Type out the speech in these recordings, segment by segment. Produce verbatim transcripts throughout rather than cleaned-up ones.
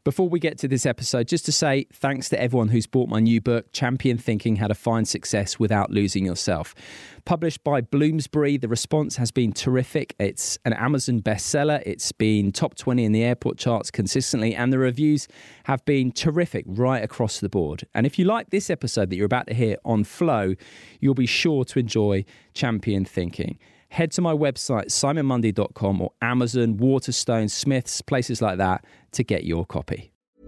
Before we get to this episode, just to say thanks to everyone who's bought my new book, Champion Thinking: How to Find Success Without Losing Yourself. Published by Bloomsbury, the response has been terrific. It's an Amazon bestseller. It's been top twenty in the airport charts consistently, and the reviews have been terrific right across the board. And if you like this episode that you're about to hear on Flow, you'll be sure to enjoy Champion Thinking. Head to my website, simon mundy dot com, or Amazon, Waterstone, Smiths, places like that to get your copy.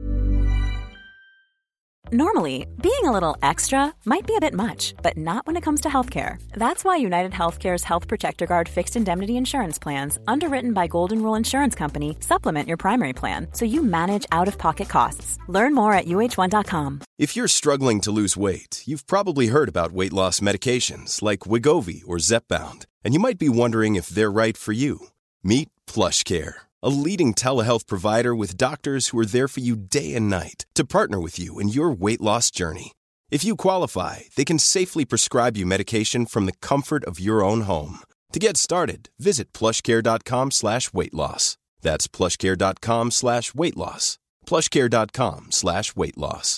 Normally, being a little extra might be a bit much, but not when it comes to healthcare. That's why United Healthcare's Health Protector Guard fixed indemnity insurance plans, underwritten by Golden Rule Insurance Company, supplement your primary plan so you manage out-of-pocket costs. Learn more at U H one dot com. If you're struggling to lose weight, you've probably heard about weight loss medications like Wegovy or Zepbound, and you might be wondering if they're right for you. Meet PlushCare, a leading telehealth provider with doctors who are there for you day and night to partner with you in your weight loss journey. If you qualify, they can safely prescribe you medication from the comfort of your own home. To get started, visit plushcare.com slash weight loss. That's plushcare.com slash weight loss. plushcare.com slash weight loss.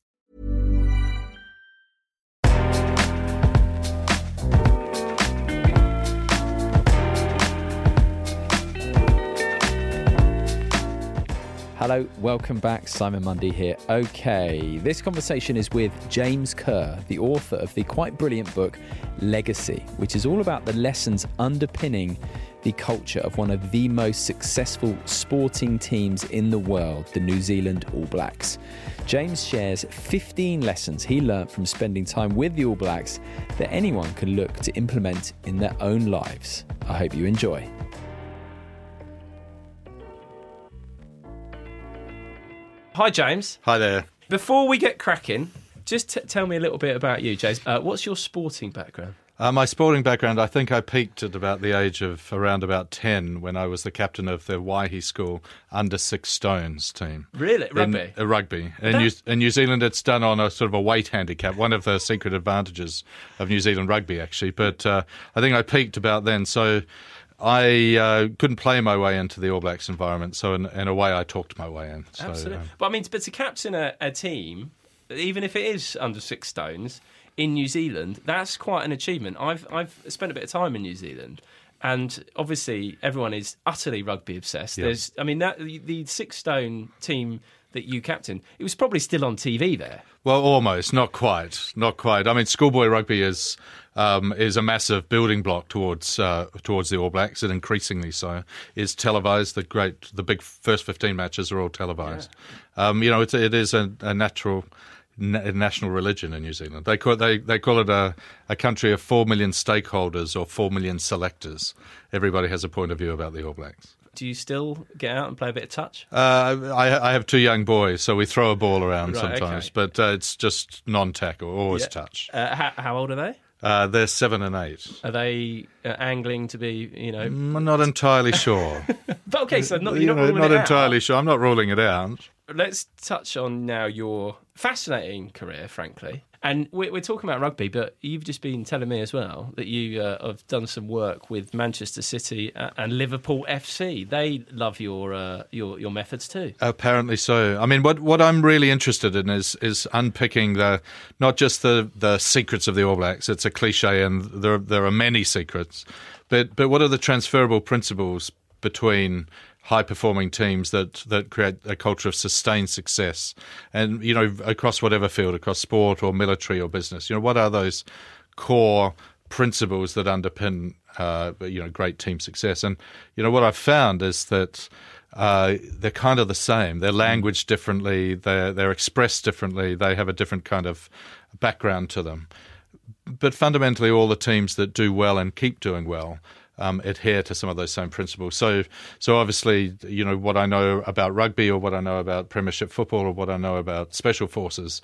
Hello, welcome back. Simon Mundy here. Okay, this conversation is with James Kerr, the author of the quite brilliant book Legacy, which is all about the lessons underpinning the culture of one of the most successful sporting teams in the world, the New Zealand All Blacks. James shares fifteen lessons he learnt from spending time with the All Blacks that anyone can look to implement in their own lives. I hope you enjoy. Hi, James. Hi there. Before we get cracking, just t- tell me a little bit about you, James. Uh, what's your sporting background? Uh, my sporting background, I think I peaked at about the age of around about ten when I was the captain of the Waihi School under six stones team. Really? Rugby? In, uh, rugby. In, that... New, in New Zealand, it's done on a sort of a weight handicap, one of the secret advantages of New Zealand rugby, actually. But uh, I think I peaked about then. So I uh, couldn't play my way into the All Blacks environment, so in, in a way I talked my way in. So, Absolutely. Um, but I mean, but to captain a, a team, even if it is under six stones, in New Zealand, that's quite an achievement. I've I've spent a bit of time in New Zealand, and obviously everyone is utterly rugby obsessed. Yeah. There's, I mean, that, the, the six stone team that you captained, it was probably still on T V there. Well, almost, not quite, not quite. I mean, schoolboy rugby is um, is a massive building block towards uh, towards the All Blacks, and increasingly so. Is televised. The great, the big first fifteen matches are all televised. Yeah. Um, you know, it's, it is a, a natural na- national religion in New Zealand. They call they they call it a, a country of four million stakeholders or four million selectors. Everybody has a point of view about the All Blacks. Do you still get out and play a bit of touch? Uh, I, I have two young boys, so we throw a ball around right, sometimes, okay. but uh, it's just non-tackle, always yeah. touch. Uh, how, how old are they? Uh, they're seven and eight. Are they uh, angling to be, you know? I'm not entirely sure. But okay, so not, you're you not know, ruling not it entirely out. sure. I'm not ruling it out. Let's touch on now your fascinating career, frankly. And we're, we're talking about rugby, but you've just been telling me as well that you uh, have done some work with Manchester City and Liverpool F C. They love your uh, your your methods too. Apparently so. I mean, what what I'm really interested in is is unpicking the not just the, the secrets of the All Blacks. It's a cliche, and there there are many secrets, but but what are the transferable principles between high-performing teams that, that create a culture of sustained success, and you know, across whatever field, across sport or military or business. You know, what are those core principles that underpin uh, you know, great team success? And you know, what I've found is that uh, they're kind of the same. They're languaged differently. They're they're expressed differently. They have a different kind of background to them. But fundamentally, all the teams that do well and keep doing well Um, adhere to some of those same principles. So, so obviously, you know, what I know about rugby or what I know about Premiership football or what I know about special forces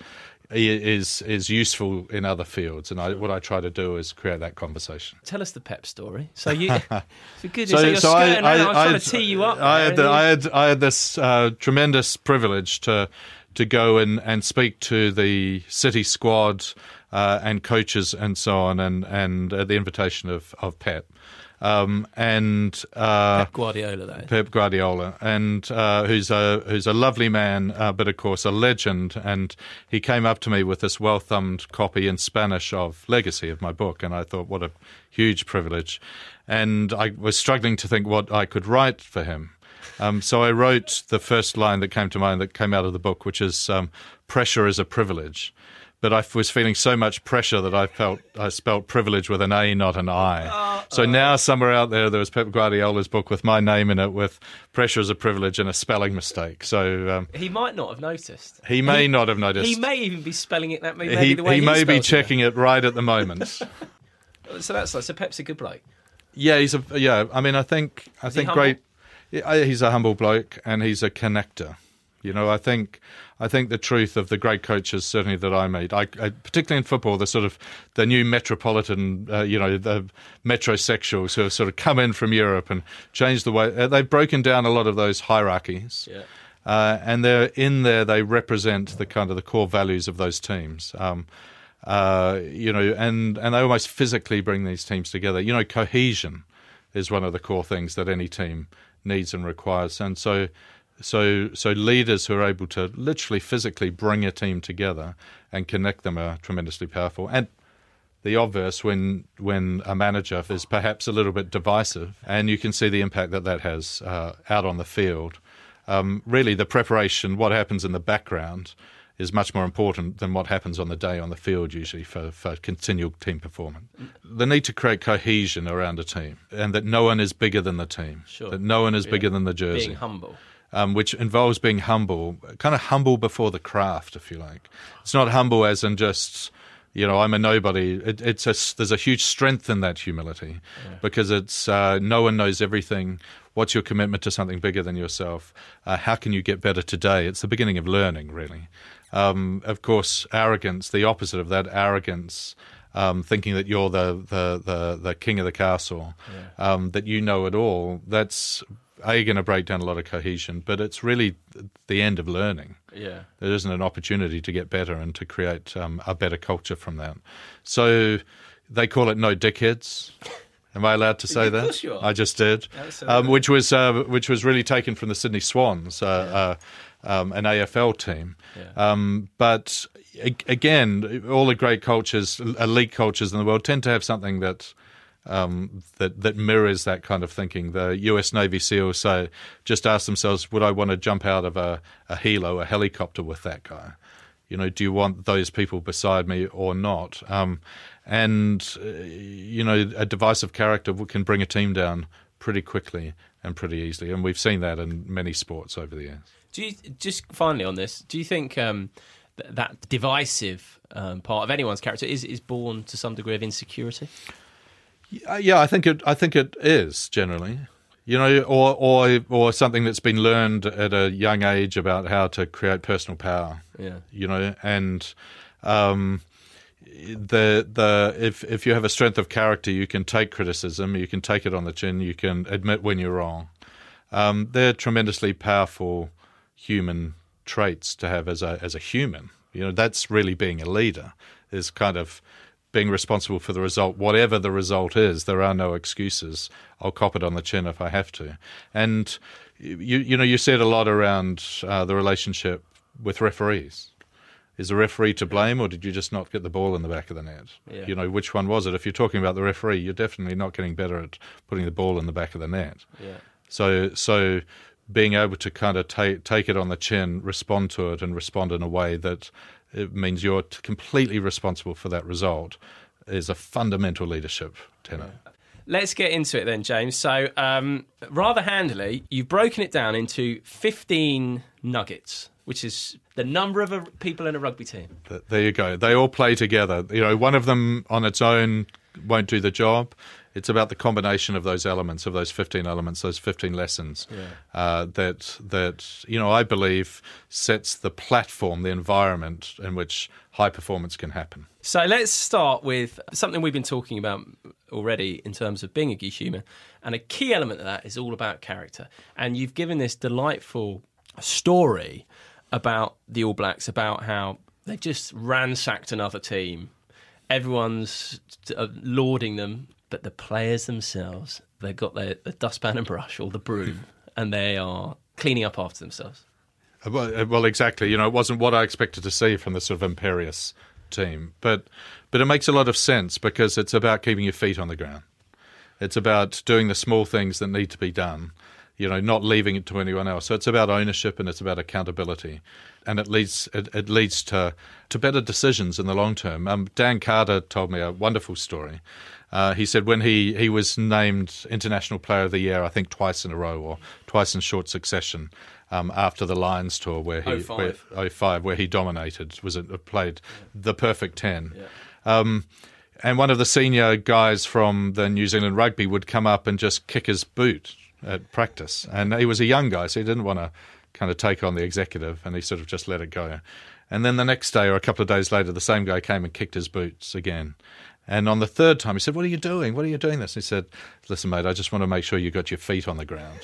is is useful in other fields. And I, what I try to do is create that conversation. Tell us the Pep story. So you, for goodness so, sake, you're so skirting I, I, around. I was trying I, to tee you up. I there, had, the, you... I had I had this uh, tremendous privilege to to go and, and speak to the City squad uh, and coaches and so on, and and uh, the invitation of of Pep. Um, and uh, Pep Guardiola, that is. Pep Guardiola, and uh, who's a who's a lovely man, uh, but of course a legend. And he came up to me with this well-thumbed copy in Spanish of Legacy, of my book, and I thought, what a huge privilege. And I was struggling to think what I could write for him. Um, so I wrote the first line that came to mind that came out of the book, which is um, "Pressure is a privilege." But I was feeling so much pressure that I felt I spelt privilege with an A, not an I. Uh, so uh, now somewhere out there, there was Pep Guardiola's book with my name in it with "Pressure is a privilege" and a spelling mistake. So um, he might not have noticed. He may he, not have noticed. He may even be spelling it that maybe he, the way he, he may be spells checking it. it right at the moment. So that's like so. Pep's a good bloke. Yeah, he's a yeah. I mean, I think I is think he great. He's a humble bloke and he's a connector. You know, I think I think the truth of the great coaches, certainly that I meet, I, I, particularly in football, the sort of the new metropolitan, uh, you know, the metrosexuals who have sort of come in from Europe and changed the way uh, they've broken down a lot of those hierarchies, yeah. uh, and they're in there. They represent the kind of the core values of those teams. Um, uh, you know, and and they almost physically bring these teams together. You know, cohesion is one of the core things that any team needs and requires, and so. So, so leaders who are able to literally physically bring a team together and connect them are tremendously powerful. And the obvious, when when a manager is perhaps a little bit divisive, and you can see the impact that that has uh, out on the field. Um, really, the preparation, what happens in the background, is much more important than what happens on the day on the field, usually, for, for continual team performance. The need to create cohesion around a team, and that no one is bigger than the team, sure. that no one is yeah. bigger than the jersey. Being humble. Um, which involves being humble, kind of humble before the craft, if you like. It's not humble as in just, you know, I'm a nobody. It, it's a, there's a huge strength in that humility yeah. because it's uh, no one knows everything. What's your commitment to something bigger than yourself? Uh, how can you get better today? It's the beginning of learning, really. Um, of course, arrogance, the opposite of that, arrogance, um, thinking that you're the, the, the, the king of the castle, yeah. um, that you know it all, that's... Are you going to break down a lot of cohesion? But it's really the end of learning. Yeah, there isn't an opportunity to get better and to create um, a better culture from that. So they call it no dickheads. Am I allowed to say that? Of course you are. I just did, um, which was uh, which was really taken from the Sydney Swans, uh, yeah. uh, um, an A F L team. Yeah. Um, but again, all the great cultures, elite cultures in the world, tend to have something that. Um, that that mirrors that kind of thinking. The U S Navy SEALs say, just ask themselves, would I want to jump out of a, a helo, a helicopter with that guy? You know, do you want those people beside me or not? Um, and, uh, you know, a divisive character can bring a team down pretty quickly and pretty easily. And we've seen that in many sports over the years. Do you, just finally on this, do you think um, th- that divisive um, part of anyone's character is, is born to some degree of insecurity? Yeah, I think it. I think it is generally, you know, or or or something that's been learned at a young age about how to create personal power. Yeah, you know, and um, the the if if you have a strength of character, you can take criticism, you can take it on the chin, you can admit when you're wrong. Um, they're tremendously powerful human traits to have as a as a human. You know, that's really being a leader. Is kind of. Being responsible for the result, whatever the result is, there are no excuses. I'll cop it on the chin if I have to. And you, you know, you said a lot around uh, the relationship with referees. Is the referee to blame, or did you just not get the ball in the back of the net? Yeah. You know, which one was it? If you're talking about the referee, you're definitely not getting better at putting the ball in the back of the net. Yeah. So, so being able to kind of take take it on the chin, respond to it, and respond in a way that. It means you're completely responsible for that result is a fundamental leadership tenor. Let's get into it then, James. So um, rather handily, you've broken it down into fifteen nuggets, which is the number of a, people in a rugby team. There you go. They all play together. You know, one of them on its own won't do the job. It's about the combination of those elements, of those fifteen elements, those fifteen lessons yeah. uh, that, that you know, I believe sets the platform, the environment in which high performance can happen. So let's start with something we've been talking about already in terms of being a good human. And a key element of that is all about character. And you've given this delightful story about the All Blacks, about how they just ransacked another team. Everyone's uh, lauding them. But the players themselves, they've got their, their dustpan and brush or the broom, and they are cleaning up after themselves. Well, well, exactly. You know, it wasn't what I expected to see from the sort of imperious team, but but it makes a lot of sense because it's about keeping your feet on the ground. It's about doing the small things that need to be done, you know, not leaving it to anyone else. So it's about ownership and it's about accountability, and it leads it, it leads to to better decisions in the long term. Um, Dan Carter told me a wonderful story. Uh, he said when he, he was named International Player of the Year, I think twice in a row or twice in short succession, um, after the Lions tour where he oh five where, oh five where he dominated, was it played yeah. the perfect ten. Yeah. Um, and one of the senior guys from the New Zealand rugby would come up and just kick his boot at practice. And he was a young guy, so he didn't want to kind of take on the executive, and he sort of just let it go. And then the next day or a couple of days later, the same guy came and kicked his boots again. And on the third time, he said, "What are you doing? What are you doing this?" And he said, "Listen, mate, I just want to make sure you got your feet on the ground."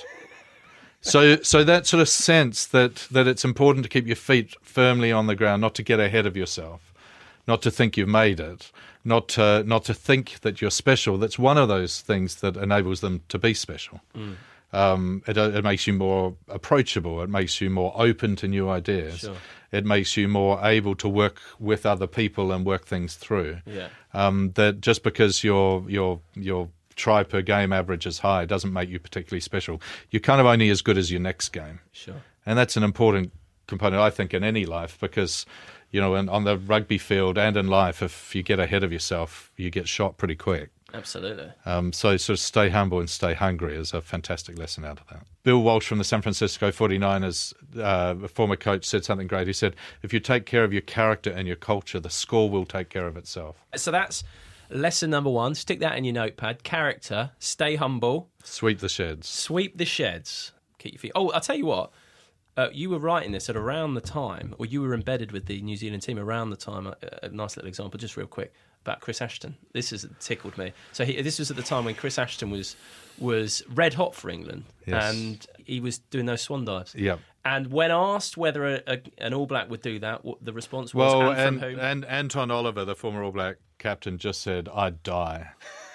So so that sort of sense that, that it's important to keep your feet firmly on the ground, not to get ahead of yourself, not to think you've made it, not to, not to think that you're special. That's one of those things that enables them to be special. Mm. Um, it, it makes you more approachable. It makes you more open to new ideas. Sure. It makes you more able to work with other people and work things through. Yeah. Um, that just because your your your try per game average is high doesn't make you particularly special. You're kind of only as good as your next game. Sure. And that's an important component, I think, in any life because, you know, in, on the rugby field and in life, if you get ahead of yourself, you get shot pretty quick. Absolutely. Um, so sort of stay humble and stay hungry is a fantastic lesson out of that. Bill Walsh from the San Francisco forty-niners, uh, a former coach, said something great. He said, if you take care of your character and your culture, the score will take care of itself. So that's lesson number one. Stick that in your notepad. Character, stay humble. Sweep the sheds. Sweep the sheds. Keep your feet. Oh, I'll tell you what. Uh, you were writing this at around the time, or you were embedded with the New Zealand team around the time. A, a nice little example, just real quick, about Chris Ashton. This has tickled me. So he, this was at the time when Chris Ashton was was red hot for England, yes. and he was doing those swan dives. Yep. And when asked whether a, a, an All Black would do that, what the response was, well, and, and, from whom? and Anton Oliver, the former All Black captain, just said, "I'd die."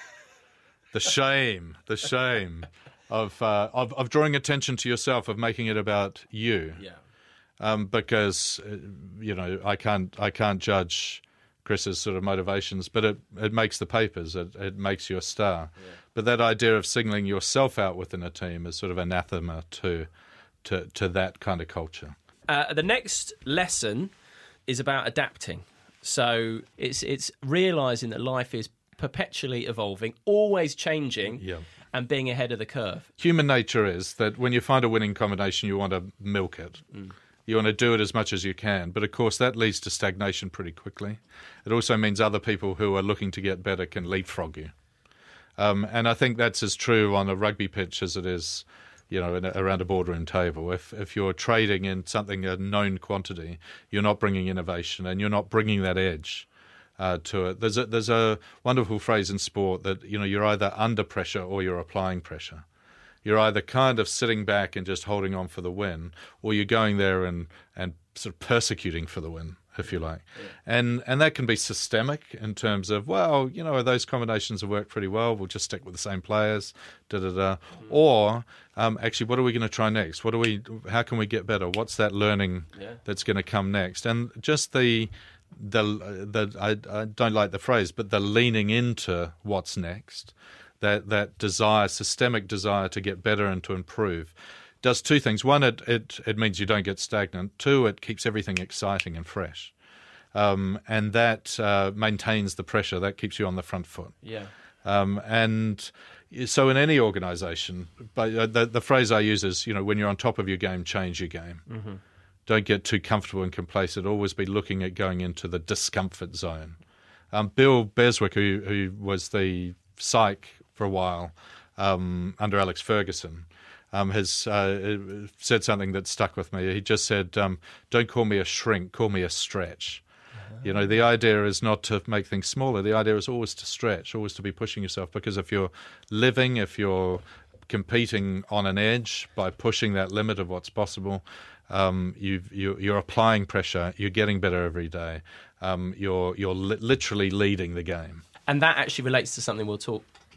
The shame, the shame of, uh, of of drawing attention to yourself, of making it about you. Yeah. Um, because uh, you know I can't I can't judge Chris's sort of motivations, but it, it makes the papers. It, it makes you a star. Yeah. But that idea of singling yourself out within a team is sort of anathema to to to that kind of culture. Uh, the next lesson is about adapting. So it's it's realizing that life is perpetually evolving, always changing. Yeah. And being ahead of the curve. Human nature is that when you find a winning combination, you want to milk it. Mm. You want to do it as much as you can. But, of course, that leads to stagnation pretty quickly. It also means other people who are looking to get better can leapfrog you. Um, and I think that's as true on a rugby pitch as it is, you know, in a, around a boardroom table. If if you're trading in something, a known quantity, you're not bringing innovation and you're not bringing that edge uh, to it. There's a, there's a wonderful phrase in sport that, you know, you're either under pressure or you're applying pressure. You're either kind of sitting back and just holding on for the win, or you're going there and, and sort of persecuting for the win, if you like. Yeah. And and that can be systemic in terms of, well, you know, those combinations have worked pretty well, we'll just stick with the same players, da-da-da. Mm-hmm. Or, um, actually, what are we going to try next? What do we? How can we get better? What's that learning yeah. that's going to come next? And just the... the the I, I don't like the phrase, but the leaning into what's next, that that desire, systemic desire to get better and to improve, does two things. One, it it, it means you don't get stagnant. Two, it keeps everything exciting and fresh, um, and that uh, maintains the pressure. That keeps you on the front foot. Yeah. Um, and so in any organisation, but the the phrase I use is, you know, when you're on top of your game, change your game. Mm-hmm. Don't get too comfortable and complacent. Always be looking at going into the discomfort zone. Um, Bill Beswick, who, who was the psych for a while um, under Alex Ferguson, um, has uh, said something that stuck with me. He just said, um, don't call me a shrink, call me a stretch. Uh-huh. You know, the idea is not to make things smaller. The idea is always to stretch, always to be pushing yourself. Because if you're living, if you're competing on an edge by pushing that limit of what's possible, Um, you've, you, you're applying pressure. You're getting better every day. Um, you're you're li- literally leading the game. And that actually relates to something we'll talk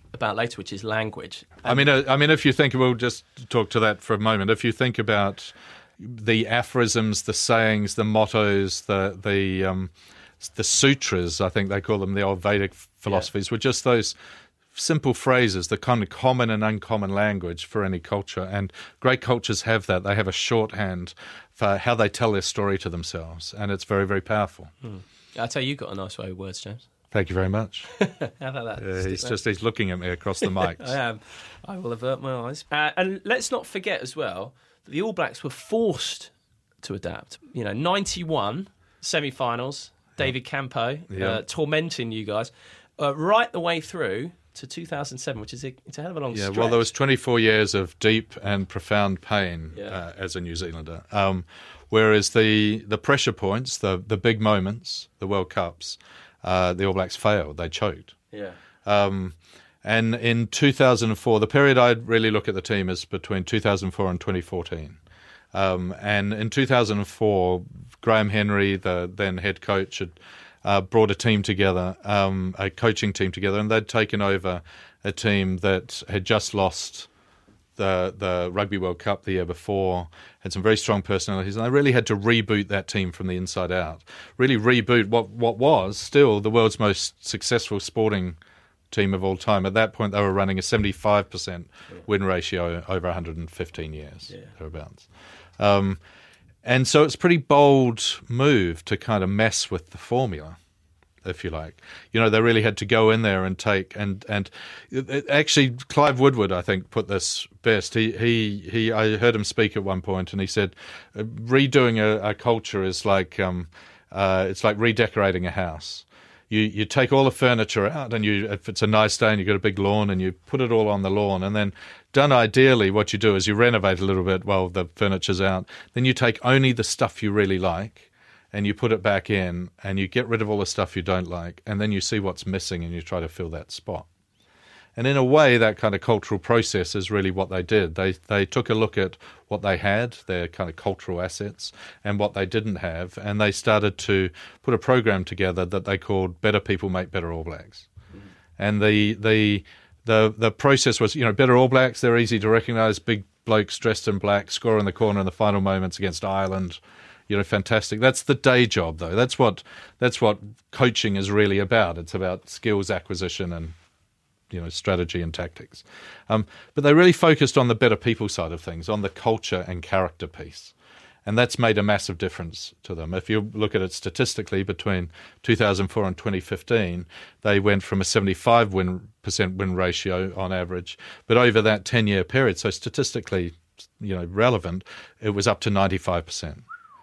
about later, which is language. I mean, uh, I mean, if you think, we'll just talk to that for a moment. If you think about the aphorisms, the sayings, the mottos, the the um, the sutras, I think they call them, the old Vedic philosophies, yeah. were just those simple phrases, the kind of common and uncommon language for any culture. And great cultures have that. They have a shorthand for how they tell their story to themselves, and it's very, very powerful. Hmm. I tell you, you've got a nice way of words, James. Thank you very much. How about that? Uh, he's just he's looking at me across the mics. I am. I will avert my eyes. Uh, and let's not forget as well that the All Blacks were forced to adapt. You know, ninety-one semi-finals, David Campo Yeah. uh, tormenting you guys uh, right the way through to two thousand seven, which is a, it's a hell of a long Yeah, stretch. well, there was twenty-four years of deep and profound pain Yeah. uh, as a New Zealander. Um, whereas the the pressure points, the the big moments, the World Cups, uh, the All Blacks failed. They choked. Yeah. Um, and in two thousand four, the period I'd really look at the team is between two thousand four and twenty fourteen. Um, and in two thousand four, Graham Henry, the then head coach, had uh, brought a team together, um, a coaching team together, and they'd taken over a team that had just lost the the Rugby World Cup the year before, had some very strong personalities, and they really had to reboot that team from the inside out. Really reboot what, what was still the world's most successful sporting team of all time. At that point, they were running a seventy-five percent win ratio over one hundred fifteen years, Yeah. thereabouts. Um, and so it's a pretty bold move to kind of mess with the formula, if you like. You know, they really had to go in there and take and and it, it, actually Clive Woodward, I think, put this best. He he he. I heard him speak at one point, and he said, uh, redoing a, a culture is like um, uh, it's like redecorating a house. You you take all the furniture out, and you if it's a nice day and you've got a big lawn, and you put it all on the lawn, and then done ideally, what you do is you renovate a little bit while the furniture's out. Then you take only the stuff you really like, and you put it back in, and you get rid of all the stuff you don't like, and then you see what's missing, and you try to fill that spot. And in a way, that kind of cultural process is really what they did. They they took a look at what they had, their kind of cultural assets, and what they didn't have, and they started to put a program together that they called Better People Make Better All Blacks. Mm-hmm. And the the the the process was, you know, Better All Blacks, they're easy to recognise, big blokes dressed in black, score in the corner in the final moments against Ireland. You know, fantastic. That's the day job, though. That's what that's what coaching is really about. It's about skills acquisition and, you know, strategy and tactics. Um, but they really focused on the better people side of things, on the culture and character piece. And that's made a massive difference to them. If you look at it statistically, between two thousand four and twenty fifteen, they went from a seventy-five percent win ratio on average. But over that ten-year period, so statistically, you know, relevant, it was up to ninety-five percent.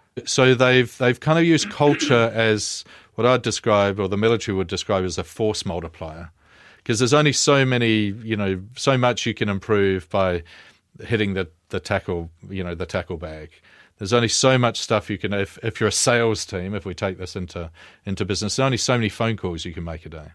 So they've they've kind of used culture as what I'd describe, or the military would describe, as a force multiplier. Because there's only so many, you know, so much you can improve by hitting the, the tackle, you know, the tackle bag. There's only so much stuff you can, if, if you're a sales team, if we take this into into business, there's only so many phone calls you can make a day.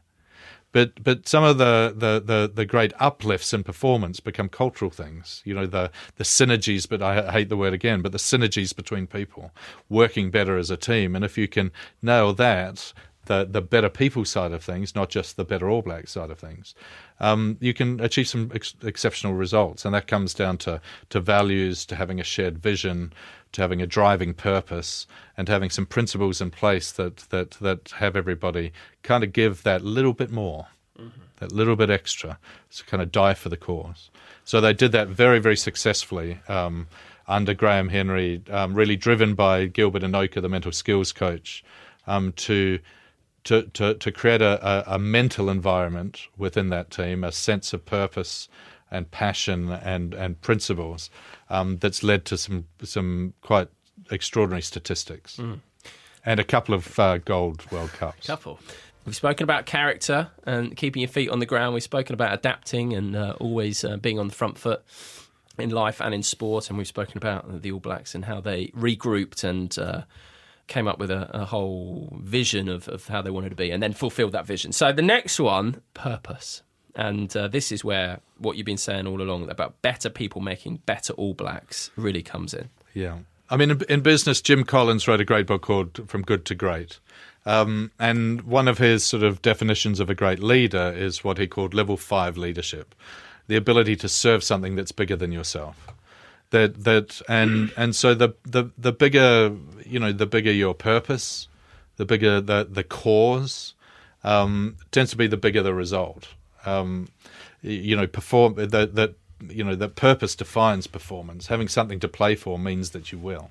But but some of the, the, the, the great uplifts in performance become cultural things. You know, the, the synergies, but I hate the word again, but the synergies between people, working better as a team. And if you can nail that, the the better people side of things, not just the better All Black side of things, um, you can achieve some ex- exceptional results. And that comes down to, to values, to having a shared vision, to having a driving purpose, and having some principles in place that that, that have everybody kind of give that little bit more, mm-hmm. that little bit extra, to kind of die for the cause. So they did that very, very successfully um, under Graham Henry, um, really driven by Gilbert Enoka, the mental skills coach, um, to To, to, to create a, a, a mental environment within that team, a sense of purpose and passion and, and principles um, that's led to some some quite extraordinary statistics mm. and a couple of uh, gold World Cups. Couple. We've spoken about character and keeping your feet on the ground. We've spoken about adapting and uh, always uh, being on the front foot in life and in sport. And we've spoken about the All Blacks and how they regrouped and uh, came up with a, a whole vision of, of how they wanted to be and then fulfilled that vision. So the next one, purpose. And uh, this is where what you've been saying all along about better people making better All Blacks really comes in. Yeah. I mean, in, in business, Jim Collins wrote a great book called From Good to Great. Um, and one of his sort of definitions of a great leader is what he called level five leadership, the ability to serve something that's bigger than yourself. That that and and so the, the the bigger you know the bigger your purpose, the bigger the the cause, um, tends to be the bigger the result. Um, you know, perform that that you know that purpose defines performance. Having something to play for means that you will.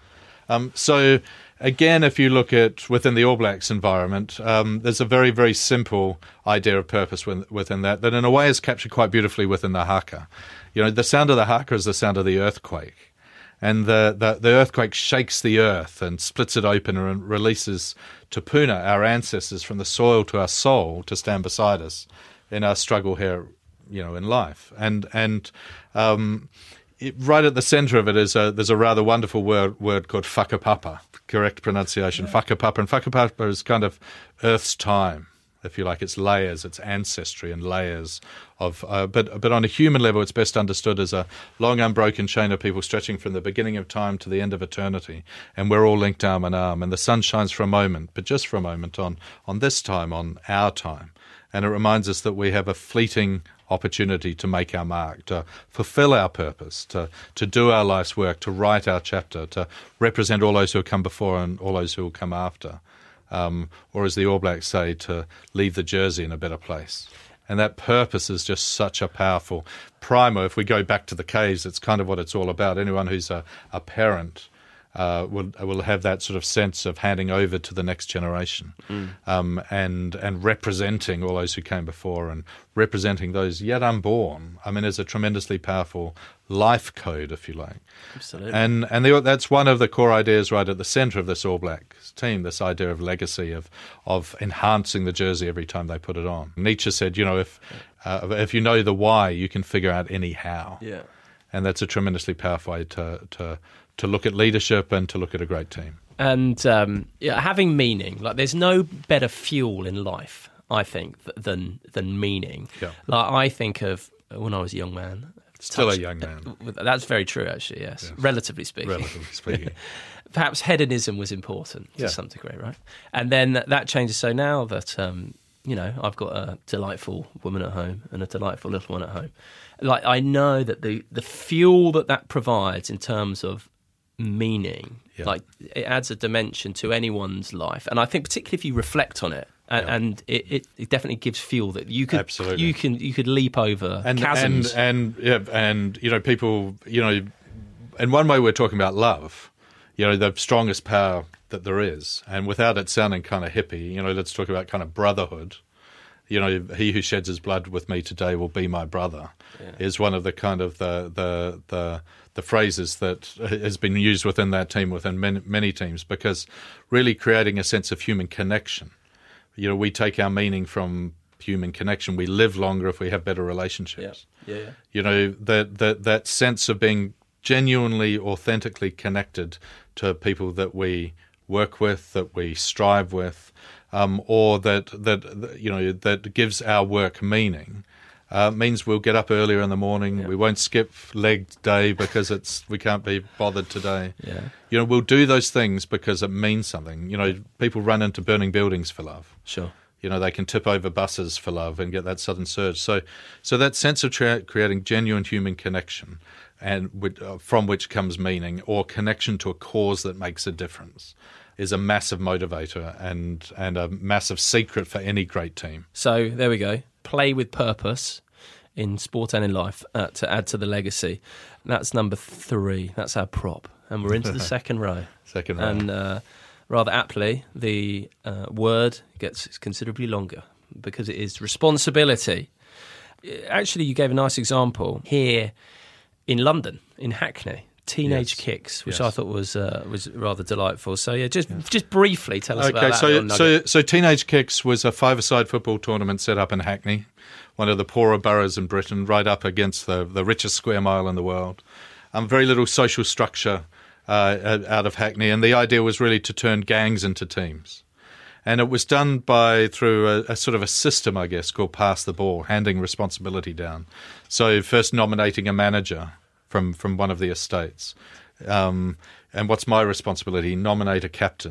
Um, so again, if you look at within the All Blacks environment, um, there's a very, very simple idea of purpose within, within that, that in a way is captured quite beautifully within the haka. You know, the sound of the haka is the sound of the earthquake. And the, the, the earthquake shakes the earth and splits it open and releases tupuna, our ancestors, from the soil to our soul to stand beside us in our struggle here, you know, in life. And, and, um, It, right at the centre of it is a, there's a rather wonderful word word called whakapapa, correct pronunciation, yeah. Whakapapa. And whakapapa is kind of Earth's time, if you like. It's layers, it's ancestry and layers of. Uh, but but on a human level, it's best understood as a long unbroken chain of people stretching from the beginning of time to the end of eternity, and we're all linked arm in arm. And the sun shines for a moment, but just for a moment on on this time, on our time, and it reminds us that we have a fleeting opportunity to make our mark, to fulfill our purpose, to to do our life's work, to write our chapter, to represent all those who have come before and all those who will come after. Um, or as the All Blacks say, to leave the jersey in a better place. And that purpose is just such a powerful primer. If we go back to the caves, it's kind of what it's all about. Anyone who's a, a parent Uh, will will have that sort of sense of handing over to the next generation, mm. um, and and representing all those who came before and representing those yet unborn. I mean, it's a tremendously powerful life code, if you like. Absolutely. And and the, that's one of the core ideas right at the centre of this All Blacks team. This idea of legacy, of of enhancing the jersey every time they put it on. Nietzsche said, you know, if uh, if you know the why, you can figure out any how. Yeah. And that's a tremendously powerful way to to. to look at leadership and to look at a great team. And um, yeah, having meaning. Like, there's no better fuel in life, I think, th- than than meaning. Yeah. Like, I think of when I was a young man. Still touched, a young man. That's very true, actually, yes. yes. Relatively speaking. Relatively speaking. Perhaps hedonism was important to yeah. some degree, right? And then that changes. So now that, um, you know, I've got a delightful woman at home and a delightful little one at home. Like, I know that the, the fuel that that provides in terms of meaning, yeah. like it adds a dimension to anyone's life, and I think particularly if you reflect on it, and, yeah. and it, it, it definitely gives fuel that you could Absolutely. you can you could leap over and, chasms, and and yeah, and you know people, you know, in one way we're talking about love, you know, the strongest power that there is, and without it sounding kind of hippie, you know, let's talk about kind of brotherhood. You know, he who sheds his blood with me today will be my brother. Yeah. Is one of the kind of the the the the phrases that has been used within that team, within many, many teams, because really creating a sense of human connection. You know, we take our meaning from human connection. We live longer if we have better relationships. Yeah, yeah. yeah. You know, that that that sense of being genuinely, authentically connected to people that we work with, that we strive with, um, or that that you know that gives our work meaning. Uh, means we'll get up earlier in the morning. Yeah. We won't skip leg day because it's we can't be bothered today. Yeah. You know, we'll do those things because it means something. You know, people run into burning buildings for love. Sure. You know, they can tip over buses for love and get that sudden surge. So, so that sense of tra- creating genuine human connection, and with, uh, from which comes meaning or connection to a cause that makes a difference, is a massive motivator and and a massive secret for any great team. So there we go. Play with purpose in sport and in life uh, to add to the legacy. That's number three. That's our prop. And we're into the second row. Second row. And uh, rather aptly, the uh, word gets considerably longer because it is responsibility. Actually, you gave a nice example here in London, in Hackney. Teenage yes. Kicks, which yes. I thought was uh, was rather delightful. So yeah, just yeah. just briefly tell us okay, about that. So so so Teenage Kicks was a five-a-side football tournament set up in Hackney, one of the poorer boroughs in Britain, right up against the the richest square mile in the world. Um, very little social structure uh, out of Hackney, and the idea was really to turn gangs into teams. And it was done by through a, a sort of a system, I guess, called pass the ball, handing responsibility down. So first nominating a manager from from one of the estates. Um, and what's my responsibility? Nominate a captain.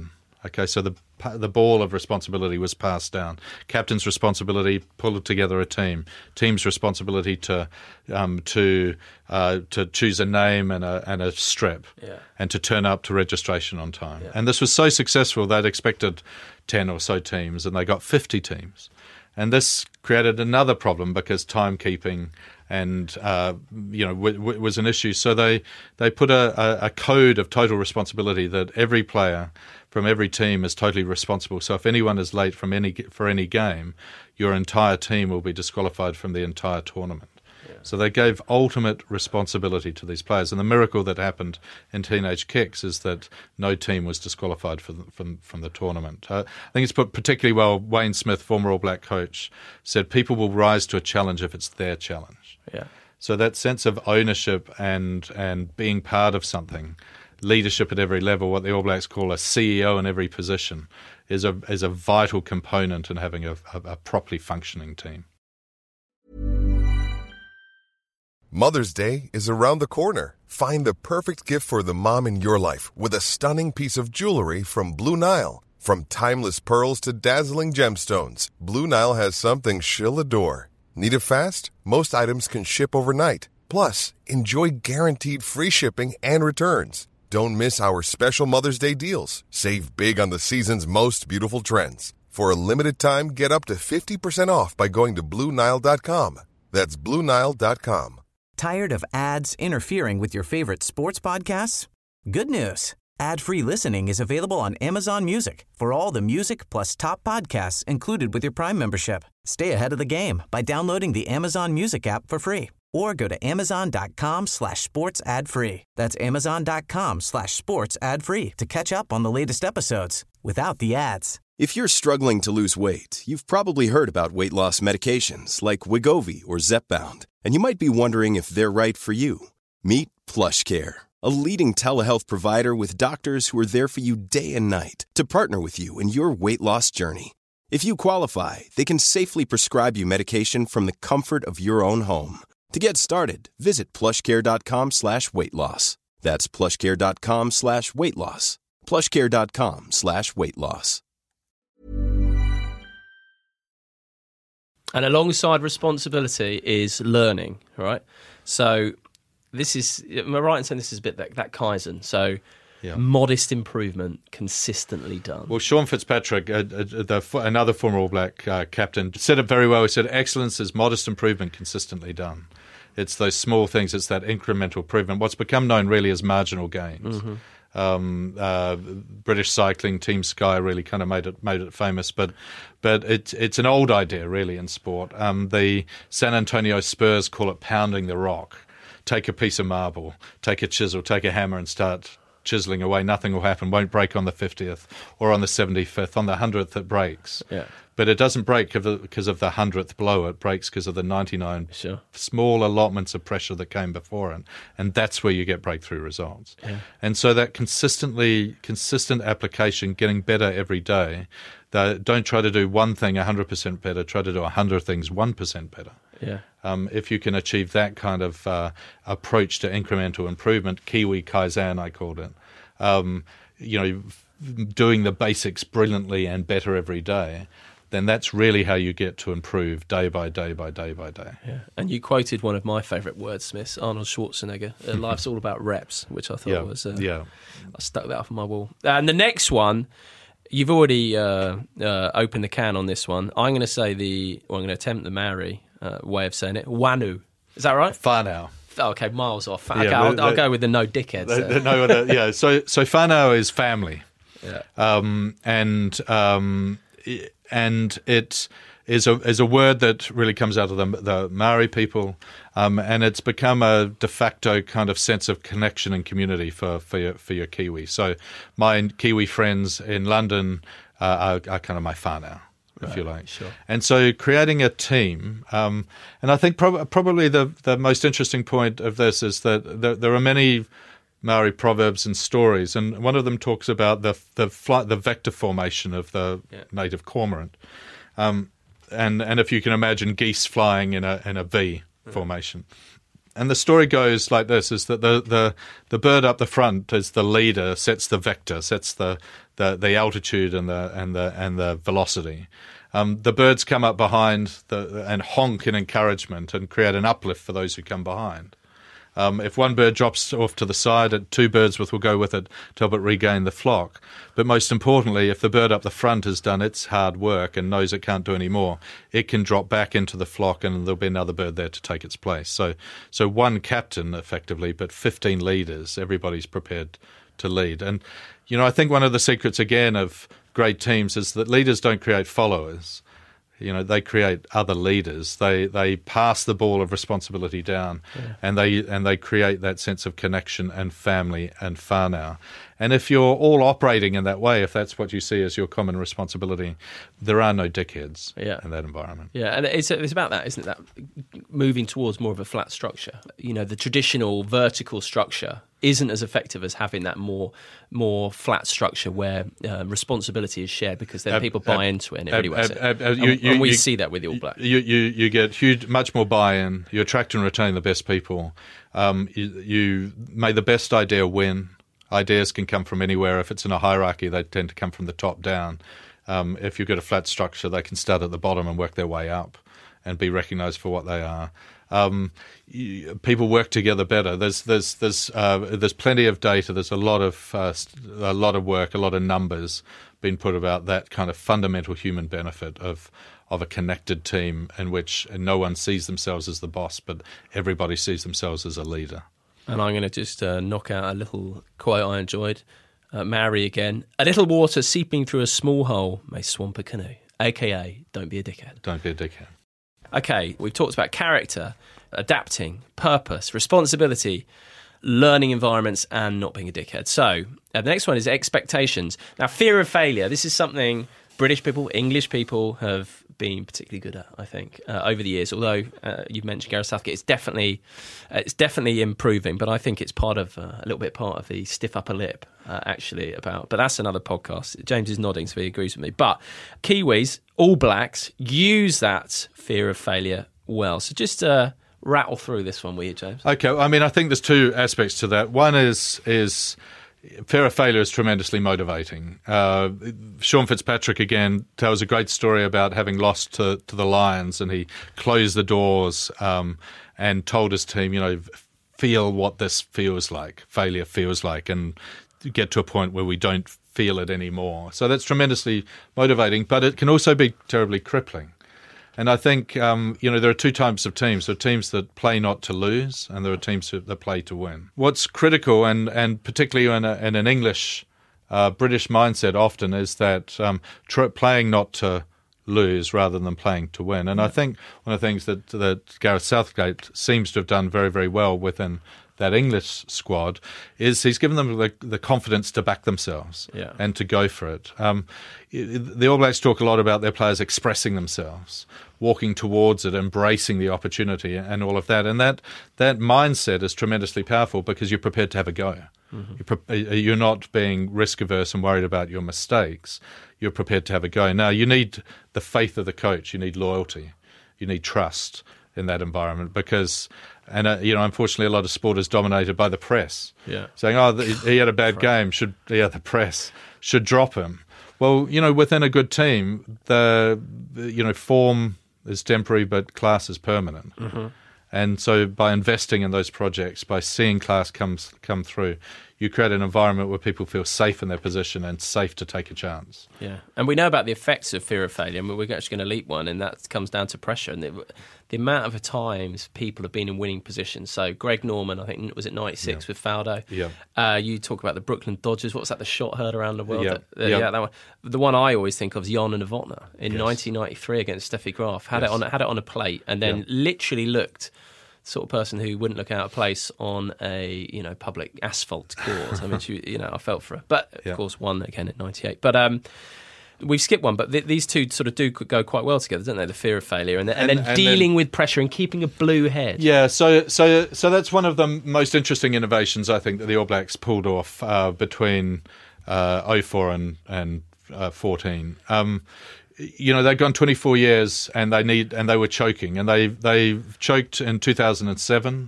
Okay, so the the ball of responsibility was passed down. Captain's responsibility, pull together a team. Team's responsibility to um, to uh, to choose a name and a and a strip, yeah. and to turn up to registration on time. Yeah. And this was so successful they'd expected ten or so teams, and they got fifty teams. And this created another problem because timekeeping and uh, you know w- w- was an issue. So they they put a, a, a code of total responsibility that every player from every team is totally responsible. So if anyone is late from any for any game, your entire team will be disqualified from the entire tournament. Yeah. So they gave ultimate responsibility to these players. And the miracle that happened in Teenage Kicks is that no team was disqualified for the, from, from the tournament. Uh, I think it's put particularly well. Wayne Smith, former All Black coach, said people will rise to a challenge if it's their challenge. Yeah. So that sense of ownership and and being part of something, leadership at every level, what the All Blacks call a C E O in every position, is a is a vital component in having a, a, a properly functioning team. Mother's Day is around the corner. Find the perfect gift for the mom in your life with a stunning piece of jewelry from Blue Nile. From timeless pearls to dazzling gemstones, Blue Nile has something she'll adore. Need it fast? Most items can ship overnight. Plus, enjoy guaranteed free shipping and returns. Don't miss our special Mother's Day deals. Save big on the season's most beautiful trends. For a limited time, get up to fifty percent off by going to Blue Nile dot com. That's Blue Nile dot com. Tired of ads interfering with your favorite sports podcasts? Good news. Ad-free listening is available on Amazon Music for all the music plus top podcasts included with your Prime membership. Stay ahead of the game by downloading the Amazon Music app for free or go to amazon.com slash sports ad free. That's amazon.com slash sports ad free to catch up on the latest episodes without the ads. If you're struggling to lose weight, you've probably heard about weight loss medications like Wegovy or Zepbound, and you might be wondering if they're right for you. Meet PlushCare, a leading telehealth provider with doctors who are there for you day and night to partner with you in your weight loss journey. If you qualify, they can safely prescribe you medication from the comfort of your own home. To get started, visit plushcare.com slash weight loss. That's plushcare.com slash weight loss. plushcare.com slash weight loss. And alongside responsibility is learning, right? So this is, am I right in saying this is a bit that, that Kaizen? So yeah. Modest improvement, consistently done. Well, Sean Fitzpatrick, uh, uh, the, another former All Black uh, captain, said it very well. He said, excellence is modest improvement, consistently done. It's those small things, it's that incremental improvement, what's become known really as marginal gains. Mm-hmm. Um, uh, British cycling, Team Sky really kind of made it made it famous, but but it's it's an old idea really in sport. Um, the San Antonio Spurs call it pounding the rock. Take a piece of marble, take a chisel, take a hammer and start chiseling away. Nothing will happen, won't break on the fiftieth or on the seventy-fifth. On the hundredth it breaks. Yeah. But it doesn't break because of the hundredth blow. It breaks because of the ninety-nine sure. small allotments of pressure that came before it. And that's where you get breakthrough results. Yeah. And so that consistently, consistent application, getting better every day, the, don't try to do one thing one hundred percent better, try to do one hundred things one percent better. Yeah. Um, if you can achieve that kind of uh, approach to incremental improvement, Kiwi Kaizen I called it, um, you know, doing the basics brilliantly and better every day, then that's really how you get to improve day by day by day by day. Yeah. And you quoted one of my favourite wordsmiths, Arnold Schwarzenegger, uh, life's all about reps, which I thought yeah. was, uh, yeah. I stuck that up on my wall. And the next one, you've already uh, uh, opened the can on this one. I'm going to say the, or I'm going to attempt the Maori uh, way of saying it, whānau. Is that right? Whānau. Oh, okay, miles off. Okay, yeah, I'll, the, I'll go with the no dickheads. The, the, no, the, yeah, so so whānau is family. Yeah. Um, and um, and it is a is a word that really comes out of the, the Maori people, um, and it's become a de facto kind of sense of connection and community for for your, for your Kiwi. So my Kiwi friends in London uh, are, are kind of my whānau, if right, you like. Sure. And so creating a team, um, and I think prob- probably the the most interesting point of this is that there, there are many Maori proverbs and stories, and one of them talks about the the flight, the vector formation of the yeah. native cormorant, um, and and if you can imagine geese flying in a in a V yeah. formation, and the story goes like this: is that the, the the bird up the front is the leader, sets the vector, sets the the the altitude and the and the and the velocity. Um, the birds come up behind the, and honk in encouragement and create an uplift for those who come behind. Um, if one bird drops off to the side, two birds with will go with it to help it regain the flock. But most importantly, if the bird up the front has done its hard work and knows it can't do any more, it can drop back into the flock and there'll be another bird there to take its place. So, so one captain effectively, but fifteen leaders. Everybody's prepared to lead. And, you know, I think one of the secrets again of great teams is that leaders don't create followers. You know, they create other leaders. They they pass the ball of responsibility down, yeah. and they and they create that sense of connection and family and whānau. And if you're all operating in that way, if that's what you see as your common responsibility, there are no dickheads yeah. in that environment. Yeah, and it's it's about that, isn't it? That moving towards more of a flat structure. You know, the traditional vertical structure isn't as effective as having that more more flat structure where uh, responsibility is shared, because then ab, people buy ab, into it and everybody ab, works ab, it. ab, you, and, you, and we you, see that with the All Blacks. You, you, you get huge, much more buy-in. You attract and retain the best people. Um, you, you may the best idea win. Ideas can come from anywhere. If it's in a hierarchy, they tend to come from the top down. Um, if you've got a flat structure, they can start at the bottom and work their way up and be recognised for what they are. Um, you, people work together better. There's there's there's uh, there's plenty of data. There's a lot of uh, a lot of work, a lot of numbers being put about that kind of fundamental human benefit of of a connected team in which no one sees themselves as the boss, but everybody sees themselves as a leader. And I'm going to just uh, knock out a little quote I enjoyed. Uh, Maori again. A little water seeping through a small hole may swamp a canoe, a k a don't be a dickhead. Don't be a dickhead. Okay, we've talked about character, adapting, purpose, responsibility, learning environments, and not being a dickhead. So uh, the next one is expectations. Now, fear of failure. This is something British people, English people have been particularly good at, I think, uh, over the years. Although uh, you've mentioned Gareth Southgate, it's definitely uh, it's definitely improving. But I think it's part of uh, a little bit part of the stiff upper lip, uh, actually. About, but that's another podcast. James is nodding, so he agrees with me. But Kiwis, All Blacks, use that fear of failure well. So just uh, rattle through this one, will you, James? Okay, I mean, I think there's two aspects to that. One is is. Fear of failure is tremendously motivating. Uh, Sean Fitzpatrick, again, tells a great story about having lost to, to the Lions, and he closed the doors um, and told his team, you know, feel what this feels like, failure feels like, and get to a point where we don't feel it anymore. So that's tremendously motivating, but it can also be terribly crippling. And I think, um, you know, there are two types of teams. There are teams that play not to lose, and there are teams that play to win. What's critical, and, and particularly in, a, in an English, uh, British mindset often, is that um, tr- playing not to lose rather than playing to win. And yeah. I think one of the things that, that Gareth Southgate seems to have done very, very well within that English squad is he's given them the, the confidence to back themselves yeah. and to go for it. Um, the All Blacks talk a lot about their players expressing themselves, walking towards it, embracing the opportunity and all of that. And that, that mindset is tremendously powerful because you're prepared to have a go. Mm-hmm. You're, pre- you're not being risk-averse and worried about your mistakes. You're prepared to have a go. Now, you need the faith of the coach. You need loyalty. You need trust in that environment because... And, uh, you know, unfortunately, a lot of sport is dominated by the press. Yeah. Saying, oh, he had a bad game. Should yeah, the press should drop him. Well, you know, within a good team, the, you know, form is temporary, but class is permanent. Mm-hmm. And so by investing in those projects, by seeing class comes come through, you create an environment where people feel safe in their position and safe to take a chance. Yeah, and we know about the effects of fear of failure, and we're actually going to leap one, and that comes down to pressure and the, the amount of times people have been in winning positions. So Greg Norman, I think, was it ninety-six yeah. with Faldo? Yeah. Uh, you talk about the Brooklyn Dodgers. What was that, the shot heard around the world? Yeah, that, uh, yeah. yeah that one. The one I always think of is Jan Novotny in yes. nineteen ninety-three against Steffi Graf. Had, yes. it on, had it on a plate and then yeah. literally looked... sort of person who wouldn't look out of place on a, you know, public asphalt course. I mean, she, you know, I felt for her. But, of yeah. course, won again at ninety-eight. But um, we've skipped one. But th- these two sort of do go quite well together, don't they? The fear of failure and, the, and, and then and dealing then, with pressure and keeping a blue head. Yeah, so so so that's one of the most interesting innovations, I think, that the All Blacks pulled off uh, between uh, oh four and, and uh, fourteen. Um You know, they've gone twenty-four years and they need and they were choking and they they choked in two thousand seven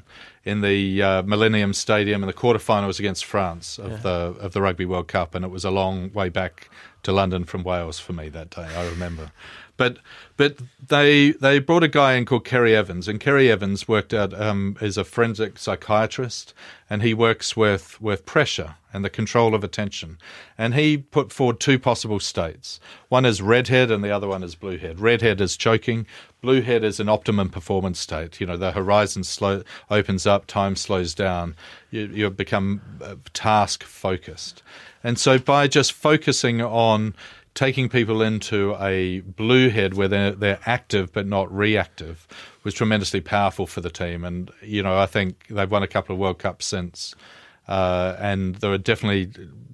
in the uh, Millennium Stadium, and the quarterfinal was against France of Yeah. the of the Rugby World Cup, and it was a long way back to London from Wales for me that day, I remember. But but they they brought a guy in called Kerry Evans, and Kerry Evans worked out um, is a forensic psychiatrist, and he works with, with pressure and the control of attention. And he put forward two possible states. One is redhead, and the other one is bluehead. Redhead is choking. Bluehead is an optimum performance state. You know, the horizon slow, opens up, time slows down. You, you become uh, task focused. And so by just focusing on taking people into a blue head where they're, they're active but not reactive was tremendously powerful for the team. And, you know, I think they've won a couple of World Cups since. Uh, and there are definitely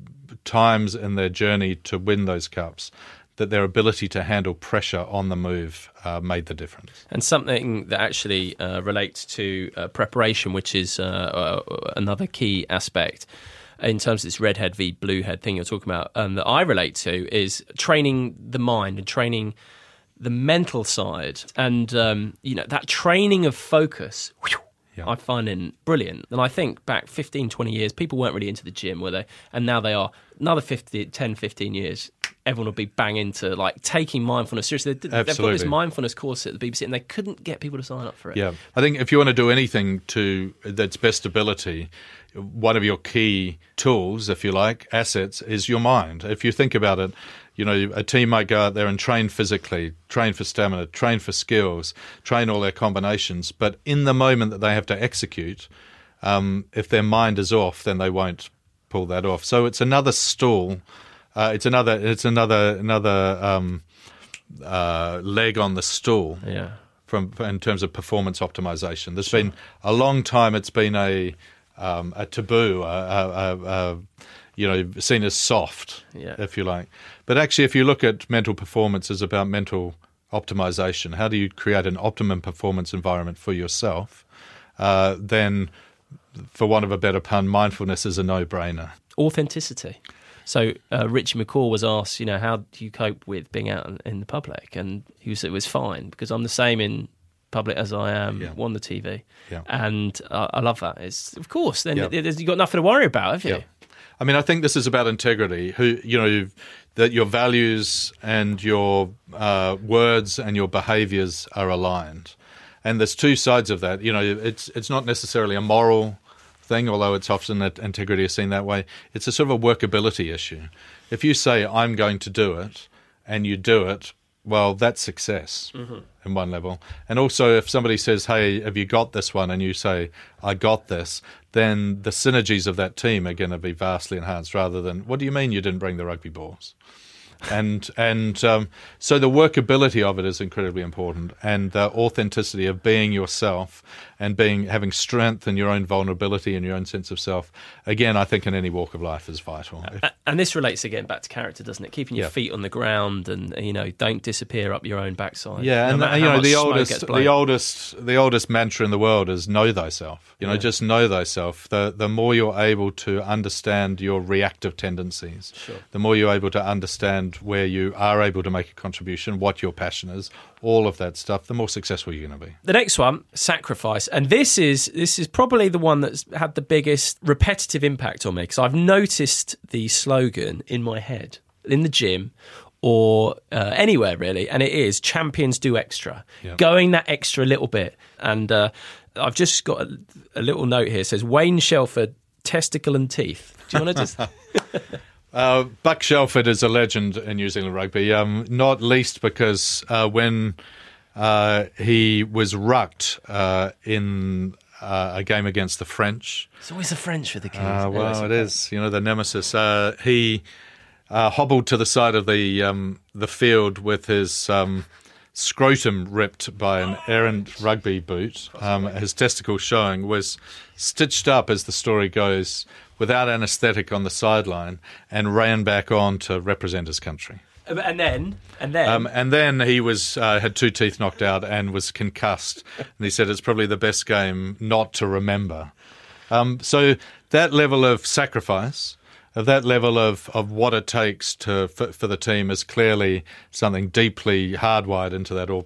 times in their journey to win those cups that their ability to handle pressure on the move uh, made the difference. And something that actually uh, relates to uh, preparation, which is uh, uh, another key aspect in terms of this redhead v bluehead thing you're talking about, um, that I relate to is training the mind and training the mental side. And, um, you know, that training of focus, whew, Yeah. I find it brilliant. And I think back fifteen, twenty years, people weren't really into the gym, were they? And now they are. Another fifty, ten, fifteen years, everyone will be bang into like taking mindfulness seriously. They did, they've got this Absolutely. mindfulness course at the B B C, and they couldn't get people to sign up for it. Yeah, I think if you want to do anything to that's best ability, one of your key tools, if you like, assets, is your mind. If you think about it, you know, a team might go out there and train physically, train for stamina, train for skills, train all their combinations, but in the moment that they have to execute, um, if their mind is off, then they won't pull that off. So it's another stool. Uh, it's another. It's another another um, uh, leg on the stool. Yeah. From in terms of performance optimization, there's been a long time. It's been a um, a taboo, a, a, a, a, you know, seen as soft, Yeah. if you like. But actually, if you look at mental performance as about mental optimization, how do you create an optimum performance environment for yourself? Uh, then, for want of a better pun, mindfulness is a no-brainer. Authenticity. So uh, Richie McCaw was asked, you know, how do you cope with being out in, in the public? And he said it was fine because I'm the same in public as I am Yeah. on the T V. Yeah. And uh, I love that. It's of course, then Yeah. it- you've got nothing to worry about, have you? Yeah. I mean, I think this is about integrity. Who you know, you've, that your values and your uh, words and your behaviours are aligned, and there's two sides of that. You know, it's it's not necessarily a moral thing, although it's often that integrity is seen that way. It's a sort of a workability issue. If you say I'm going to do it, and you do it, well, that's success mm-hmm. in one level. And also, if somebody says, "Hey, have you got this one?" and you say, "I got this," then the synergies of that team are going to be vastly enhanced rather than, what do you mean you didn't bring the rugby balls? And and um, so the workability of it is incredibly important, and the authenticity of being yourself and being having strength in your own vulnerability and your own sense of self, again, I think in any walk of life is vital. A- And this relates again back to character, doesn't it? Keeping your Yeah. feet on the ground, and you know, don't disappear up your own backside. Yeah, no and matter you how know much the smoke oldest, gets the blown. oldest, the oldest mantra in the world is know thyself. You know, Yeah. just know thyself. The the more you're able to understand your reactive tendencies, Sure. the more you're able to understand where you are able to make a contribution, what your passion is, all of that stuff, the more successful you're going to be. The next one, sacrifice, and this is this is probably the one that's had the biggest repetitive impact on me because I've noticed the slogan in my head in the gym or uh, anywhere really, and it is "Champions do extra," Yeah. going that extra little bit. And uh, I've just got a, a little note here. It says Wayne Shelford, testicle and teeth. Do you want to just? Uh, Buck Shelford is a legend in New Zealand rugby, um, not least because uh, when uh, he was rucked uh, in uh, a game against the French. It's always the French for the kids. Uh, Anyway, well, so- it is, you know, the nemesis. Uh, he uh, hobbled to the side of the um, the field with his um, scrotum ripped by an errant rugby boot. Um, his testicles showing, was stitched up, as the story goes, without anaesthetic on the sideline, and ran back on to represent his country. And then, and then, Um, and then he was uh, had two teeth knocked out and was concussed. And he said it's probably the best game not to remember. Um, so that level of sacrifice, of that level of, of what it takes to for, for the team is clearly something deeply hardwired into that All Black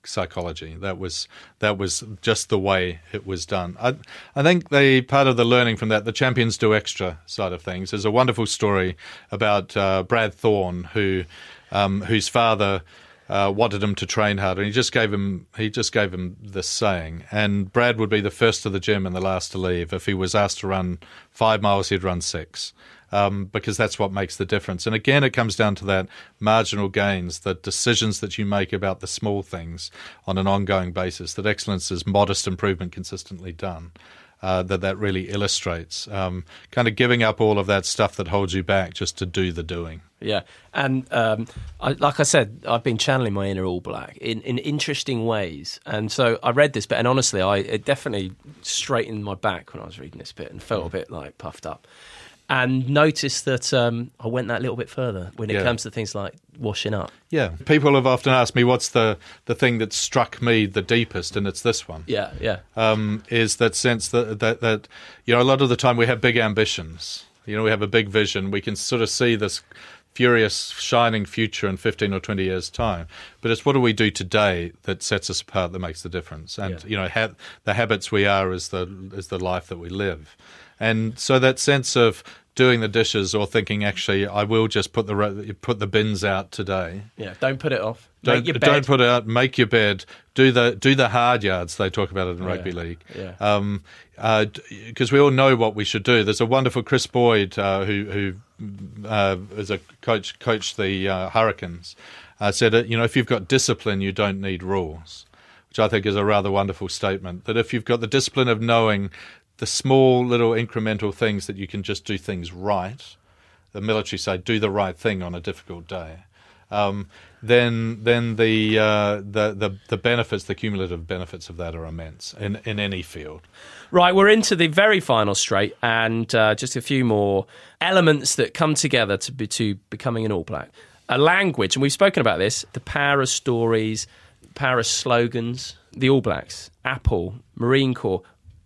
psychology. That was that was just the way it was done. I, I think the part of the learning from that, the Champions Do Extra side of things, is a wonderful story about uh, Brad Thorne, who um, whose father uh, wanted him to train harder, and he just gave him he just gave him this saying. And Brad would be the first to the gym and the last to leave. If he was asked to run five miles, he'd run six. Um, because that's what makes the difference. And again, it comes down to that marginal gains, the decisions that you make about the small things on an ongoing basis, that excellence is modest improvement consistently done, uh, that that really illustrates. Um, kind of giving up all of that stuff that holds you back just to do the doing. Yeah, and um, I, like I said, I've been channeling my inner All Black in, in interesting ways. And so I read this bit, and honestly, I it definitely straightened my back when I was reading this bit and felt a bit like puffed up. And noticed that um, I went that little bit further when it Yeah. comes to things like washing up. Yeah, people have often asked me what's the, the thing that struck me the deepest, and it's this one. Yeah, yeah. Um, is that sense that, that, that, you know, a lot of the time we have big ambitions. You know, we have a big vision. We can sort of see this furious, shining future in fifteen or twenty years' time. But it's what do we do today that sets us apart, that makes the difference. And, Yeah. you know, ha- the habits we are is the is the life that we live. And so that sense of doing the dishes or thinking, actually, I will just put the put the bins out today. Yeah, don't put it off. Don't, Make your bed. don't put it out. Make your bed. Do the do the hard yards. They talk about it in Yeah, rugby league. yeah. Um, uh, because we all know what we should do. There's a wonderful Chris Boyd uh, who who uh, is a coach coached the uh, Hurricanes. Uh, said that, you know, if you've got discipline, you don't need rules, which I think is a rather wonderful statement. That if you've got the discipline of knowing the small little incremental things that you can just do things right, the military say do the right thing on a difficult day, um, then then the, uh, the the the benefits, the cumulative benefits of that are immense in, in any field. Right, we're into the very final straight, and uh, just a few more elements that come together to be to becoming an All Black. A language, and we've spoken about this, the power of stories, power of slogans, the All Blacks, Apple, Marine Corps,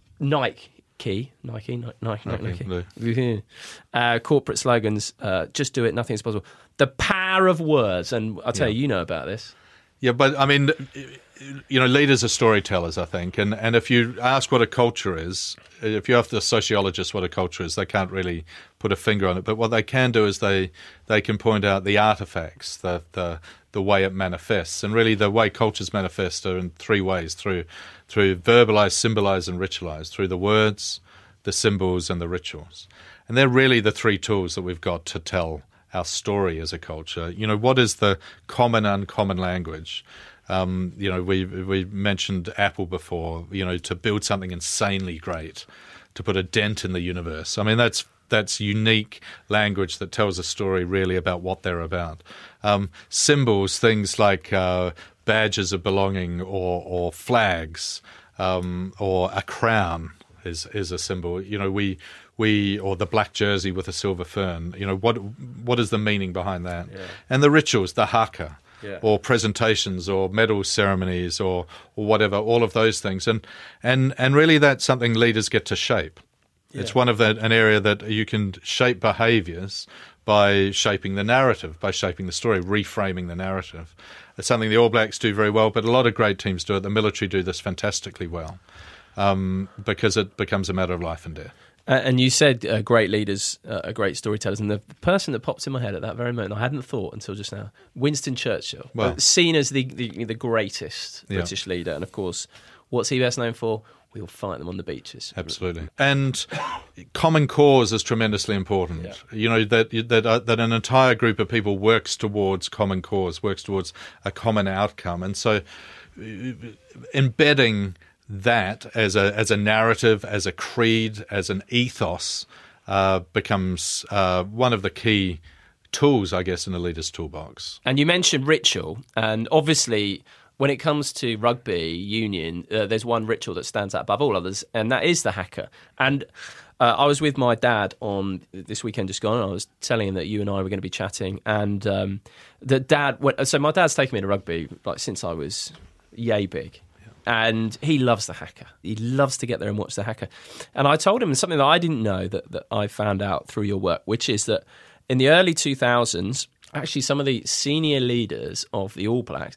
Nike, Nike, Nike, Nike, Nike, Nike, Nike. Uh, corporate slogans, uh, just do it, nothing is possible. The power of words, and I'll tell Yeah. you, you know about this. Yeah, but I mean, you know, leaders are storytellers, I think, and and if you ask what a culture is, if you ask the sociologists what a culture is, they can't really put a finger on it. But what they can do is they they can point out the artifacts, the the the way it manifests, and really the way cultures manifest are in three ways: through through verbalize, symbolize, and ritualize, through the words, the symbols, and the rituals. And they're really the three tools that we've got to tell our story as a culture. You know, what is the common, uncommon language? Um, you know, we we mentioned Apple before. You know, to build something insanely great, to put a dent in the universe. I mean, that's that's unique language that tells a story really about what they're about. Um, symbols, things like uh, badges of belonging, or or flags, um, or a crown is is a symbol. You know, we. We or the black jersey with a silver fern. You know, what what is the meaning behind that? Yeah. And the rituals, the haka, yeah. or presentations, or medal ceremonies, or or whatever. All of those things, and and and really, that's something leaders get to shape. Yeah. It's one of the, an area that you can shape behaviours by shaping the narrative, by shaping the story, reframing the narrative. It's something the All Blacks do very well, but a lot of great teams do it. The military do this fantastically well, um, because it becomes a matter of life and death. Uh, and you said uh, great leaders uh, are great storytellers, and the person that pops in my head at that very moment, I hadn't thought until just now, Winston Churchill, well, uh, seen as the, the the greatest yeah. British leader, and of course, what's he best known for? We'll fight them on the beaches. Absolutely. And common cause is tremendously important. Yeah. You know, that that uh, that an entire group of people works towards common cause, works towards a common outcome, and so uh, embedding that as a as a narrative, as a creed, as an ethos, uh, becomes uh, one of the key tools, I guess, in a leader's toolbox. And you mentioned ritual, and obviously, when it comes to rugby union, uh, there's one ritual that stands out above all others, and that is the haka. And uh, I was with my dad on this weekend just gone, and I was telling him that you and I were going to be chatting, and um, the dad went, so my dad's taken me to rugby like since I was yay big. And he loves the haka. He loves to get there and watch the haka. And I told him something that I didn't know that, that I found out through your work, which is that in the early two thousands, actually some of the senior leaders of the All Blacks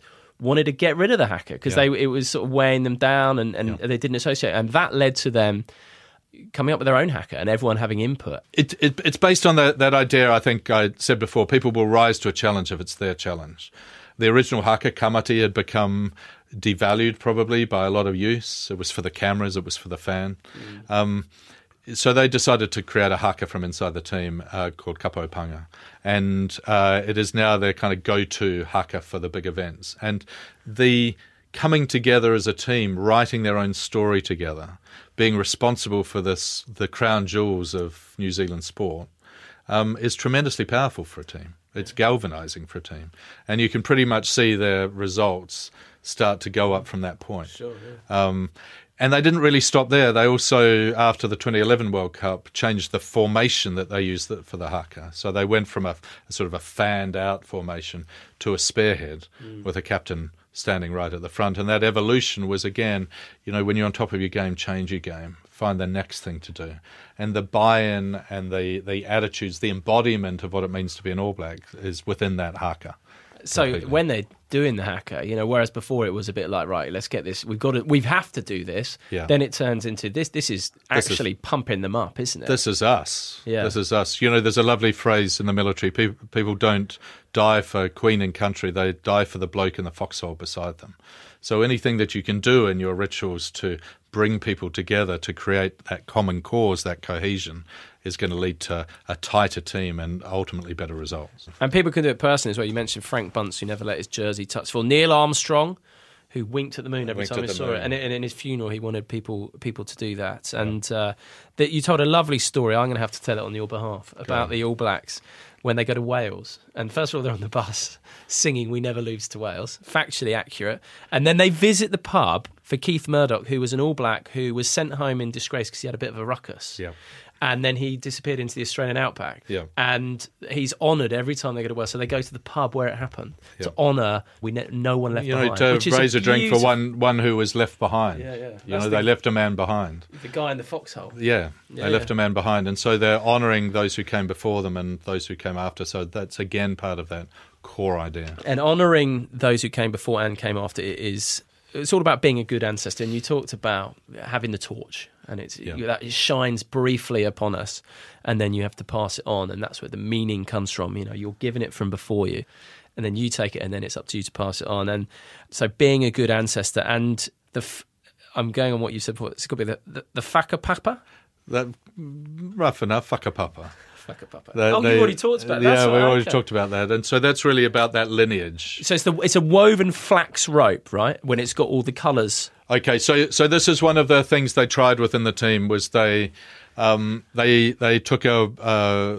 wanted to get rid of the haka because Yeah. they it was sort of weighing them down, and, and Yeah. they didn't associate, and that led to them coming up with their own haka and everyone having input. It, it, it's based on that, that idea, I think I said before, people will rise to a challenge if it's their challenge. The original haka, kamati, had become devalued probably by a lot of use. It was for the cameras, it was for the fan. Mm. Um, so they decided to create a haka from inside the team uh, called Kapopanga. And uh, it is now their kind of go-to haka for the big events. And the coming together as a team, writing their own story together, being responsible for this, the crown jewels of New Zealand sport, um, is tremendously powerful for a team. It's galvanising for a team. And you can pretty much see their results start to go up from that point. Sure, yeah. Um, and they didn't really stop there. They also, after the twenty eleven World Cup, changed the formation that they used for the haka. So they went from a, a sort of a fanned-out formation to a spearhead mm. with a captain standing right at the front. And that evolution was, again, you know, when you're on top of your game, change your game. Find the next thing to do. And the buy-in and the, the attitudes, the embodiment of what it means to be an All Black is within that haka. So completely. When they're doing the haka, you know, whereas before it was a bit like, right, let's get this, we've got to, we have to do this. Yeah. Then it turns into this. This is actually this is, pumping them up, isn't it? This is us. Yeah. This is us. You know, there's a lovely phrase in the military. People, people don't die for queen and country. They die for the bloke in the foxhole beside them. So anything that you can do in your rituals to bring people together to create that common cause, that cohesion, is going to lead to a tighter team and ultimately better results. And people can do it personally as well. You mentioned Frank Bunce, who never let his jersey touch the floor. Neil Armstrong, who winked at the moon every Winked time at he the saw moon. it. And, and in his funeral, he wanted people people to do that. And uh, that you told a lovely story. I'm going to have to tell it on your behalf about the All Blacks when they go to Wales. And first of all, they're on the bus singing We Never Lose to Wales, factually accurate. And then they visit the pub for Keith Murdoch, who was an All Black who was sent home in disgrace because he had a bit of a ruckus. Yeah. And then he disappeared into the Australian outback. Yeah. And he's honoured every time they go to Wales. So they go to the pub where it happened Yeah. to honour we ne- no one left You know, behind. to which is raise a, drink for beautiful- one one who was left behind. Yeah, yeah. You That's know, the- they left a man behind. The guy in the foxhole. Yeah, Yeah, they left yeah. a man behind. And so they're honouring those who came before them and those who came after. So that's, again, part of that core idea. And honouring those who came before and came after is... It's all about being a good ancestor. And you talked about having the torch. And it's Yeah. you, that it shines briefly upon us. And then you have to pass it on. And that's where the meaning comes from. You know, you're given it from before you. And then you take it and then it's up to you to pass it on. And so being a good ancestor and the... F- I'm going on what you said before. It's got to be the, the, the whakapapa? That, rough enough, whakapapa. Whakapapa. They- oh, they- you've already talked about that. Yeah, That's we right, already okay. talked about that. And so that's really about that lineage. So it's the it's a woven flax rope, right? When it's got all the colours. Okay, so so this is one of the things they tried within the team was they um, they they took a a,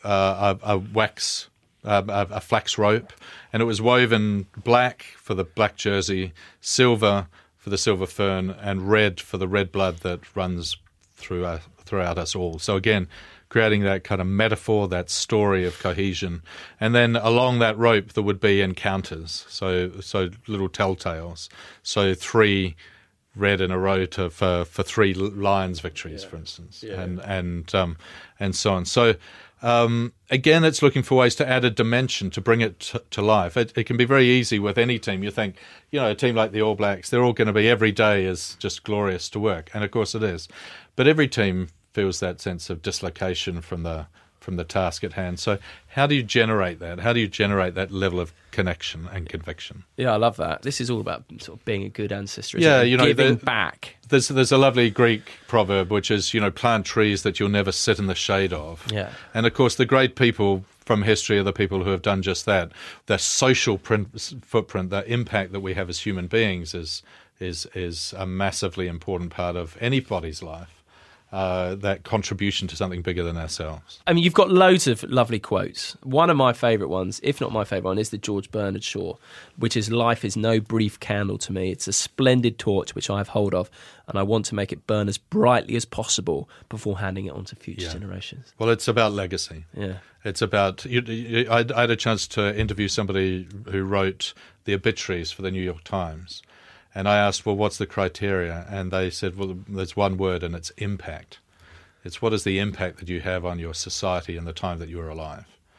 a, a wax a, a flax rope, and it was woven black for the black jersey, silver for the silver fern, and red for the red blood that runs through our, throughout us all. So again, creating that kind of metaphor, that story of cohesion. And then along that rope there would be encounters, so so little telltales. So three red in a row to, for, for three Lions victories, yeah. for instance, yeah. and and um, and so on. So um, again, it's looking for ways to add a dimension, to bring it t- to life. It, it can be very easy with any team. You think, you know, a team like the All Blacks, they're all going to be, every day is just glorious to work. And of course it is. But every team feels that sense of dislocation from the from the task at hand. So how do you generate that? How do you generate that level of connection and conviction? Yeah, I love that. This is all about sort of being a good ancestor. Isn't Yeah, it? you know, giving the, back. There's there's a lovely Greek proverb which is, you know, plant trees that you'll never sit in the shade of. Yeah. And of course, the great people from history are the people who have done just that. Their social print, footprint, the impact that we have as human beings is is is a massively important part of anybody's life. Uh, that contribution to something bigger than ourselves. I mean, you've got loads of lovely quotes. One of my favourite ones, if not my favourite one, is the George Bernard Shaw, which is, "Life is no brief candle to me. It's a splendid torch which I have hold of, and I want to make it burn as brightly as possible before handing it on to future Yeah. generations." Well, it's about legacy. Yeah. It's about... You, you, I, I had a chance to interview somebody who wrote the obituaries for the New York Times. And I asked, well, what's the criteria? And they said, well, there's one word, and it's impact. It's what is the impact that you have on your society in the time that you were alive.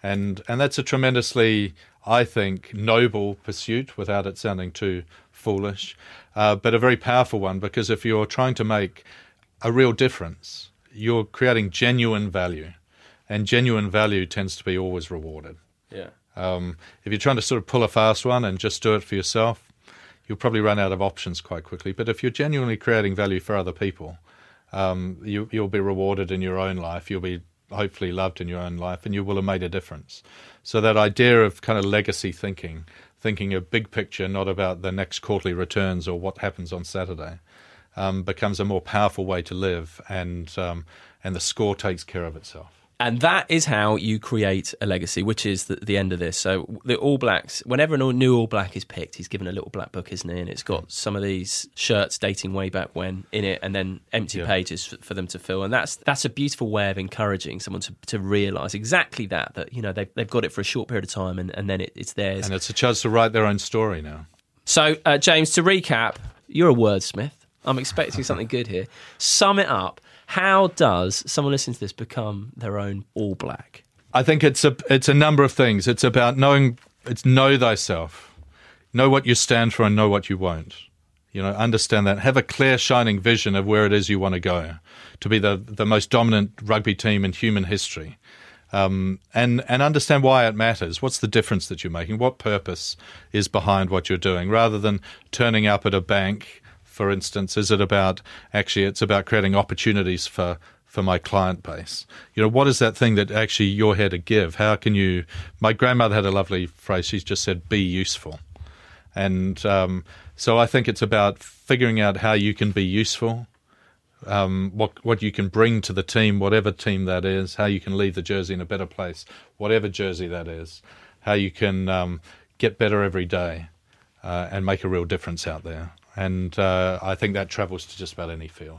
And and that's a tremendously, I think, noble pursuit without it sounding too foolish, uh, but a very powerful one, because if you're trying to make a real difference, you're creating genuine value, and genuine value tends to be always rewarded. Yeah. Um, if you're trying to sort of pull a fast one and just do it for yourself, you'll probably run out of options quite quickly. But if you're genuinely creating value for other people, um, you, you'll be rewarded in your own life. You'll be hopefully loved in your own life, and you will have made a difference. So that idea of kind of legacy thinking, thinking a big picture, not about the next quarterly returns or what happens on Saturday, um, becomes a more powerful way to live, and um, and the score takes care of itself. And that is how you create a legacy, which is the, the end of this. So the All Blacks, whenever a new All Black is picked, he's given a little black book, isn't he? And it's got some of these shirts dating way back when in it, and then empty yeah. pages for, for them to fill. And that's that's a beautiful way of encouraging someone to, to realise exactly that, that, you know, they've, they've got it for a short period of time, and, and then it, it's theirs. And it's a chance to write their own story now. So, uh, James, to recap, you're a wordsmith. I'm expecting something good here. Sum it up. How does someone listening to this become their own All Black? I think it's a it's a number of things. It's about knowing, it's know thyself, know what you stand for and know what you won't. You know, understand that. Have a clear, shining vision of where it is you want to go, to be the, the most dominant rugby team in human history. Um, and, and understand why it matters. What's the difference that you're making? What purpose is behind what you're doing? Rather than turning up at a bank, for instance, is it about, actually, it's about creating opportunities for, for my client base. You know, what is that thing that actually you're here to give? How can you, my grandmother had a lovely phrase, she's just said, be useful. And um, so I think it's about figuring out how you can be useful, um, what what you can bring to the team, whatever team that is, how you can leave the jersey in a better place, whatever jersey that is, how you can um, get better every day uh, and make a real difference out there. And uh, I think that travels to just about any field.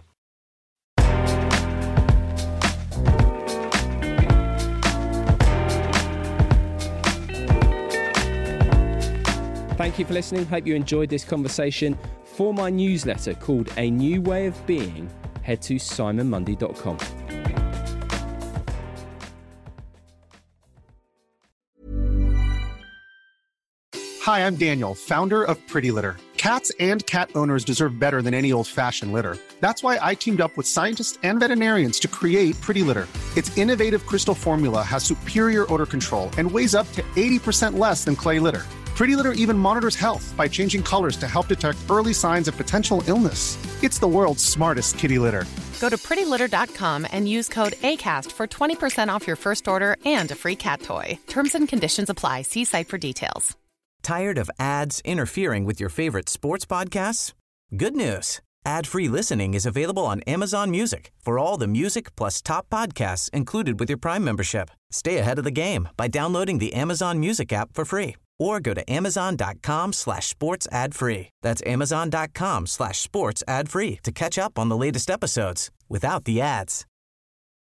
Thank you for listening. Hope you enjoyed this conversation. For my newsletter called A New Way of Being, head to simon mundy dot com. Hi, I'm Daniel, founder of Pretty Litter. Cats and cat owners deserve better than any old-fashioned litter. That's why I teamed up with scientists and veterinarians to create Pretty Litter. Its innovative crystal formula has superior odor control and weighs up to eighty percent less than clay litter. Pretty Litter even monitors health by changing colors to help detect early signs of potential illness. It's the world's smartest kitty litter. Go to pretty litter dot com and use code ACAST for twenty percent off your first order and a free cat toy. Terms and conditions apply. See site for details. Tired of ads interfering with your favorite sports podcasts? Good news. Ad-free listening is available on Amazon Music for all the music plus top podcasts included with your Prime membership. Stay ahead of the game by downloading the Amazon Music app for free or go to amazon.com slash sports ad free. That's amazon.com slash sports ad free to catch up on the latest episodes without the ads.